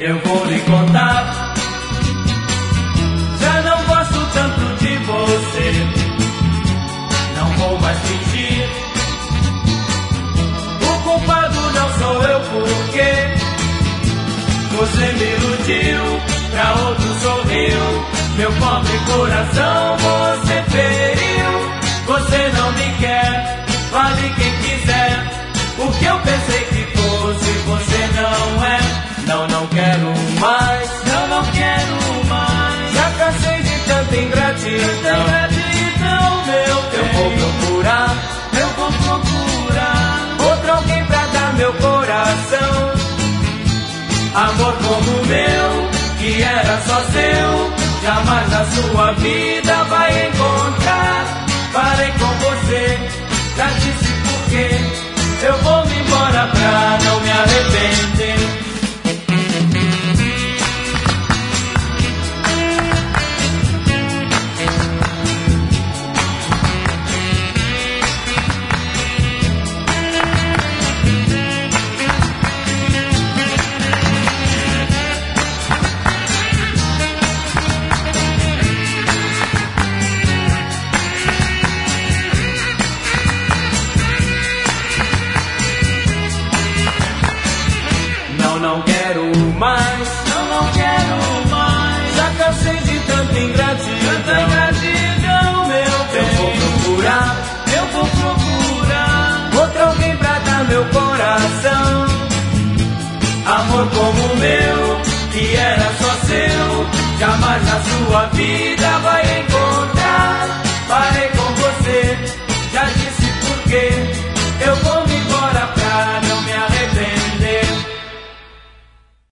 eu vou lhe contar. Já não gosto tanto de você, não vou mais fingir. O culpado não sou eu, porque você me iludiu, pra outro sorriu. Meu pobre coração você feriu. Você não me quer, fale quem quiser. O que eu pensei que fosse, você não é. Não, não quero mais, não, não quero mais. Já cansei de tanta ingratidão, meu bem. Eu vou procurar outro alguém pra dar meu coração. Amor como o meu, que era só seu, jamais na sua vida vai encontrar. Parei com você, já disse por quê. Eu vou me embora pra não me arrepender. Não quero mais, não quero mais. Já cansei de tanta ingratidão, meu bem. Eu vou procurar outro alguém pra dar meu coração. Amor como o meu, que era só seu, jamais na sua vida vai encontrar.